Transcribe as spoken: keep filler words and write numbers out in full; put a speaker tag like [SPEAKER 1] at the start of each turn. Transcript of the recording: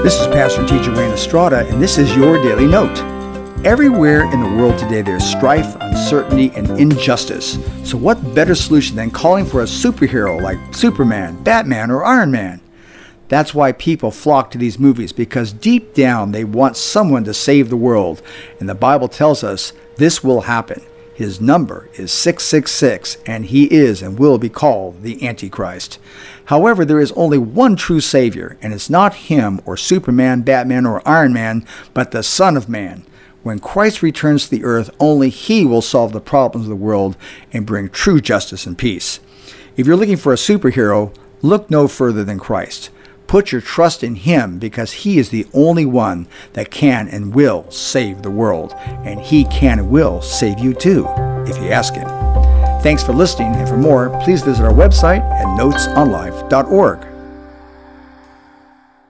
[SPEAKER 1] This is Pastor and Teacher Wayne Estrada, and this is your Daily Note. Everywhere in the world today there's strife, uncertainty, and injustice. So what better solution than calling for a superhero like Superman, Batman, or Iron Man? That's why people flock to these movies, because deep down they want someone to save the world. And the Bible tells us this will happen. His number is six six six, and he is and will be called the Antichrist. However, there is only one true Savior, and it's not him or Superman, Batman, or Iron Man, but the Son of Man. When Christ returns to the earth, only he will solve the problems of the world and bring true justice and peace. If you're looking for a superhero, look no further than Christ. Put your trust in him, because he is the only one that can and will save the world. And he can and will save you too, if you ask him. Thanks for listening, and for more, please visit our website at notes on life dot org.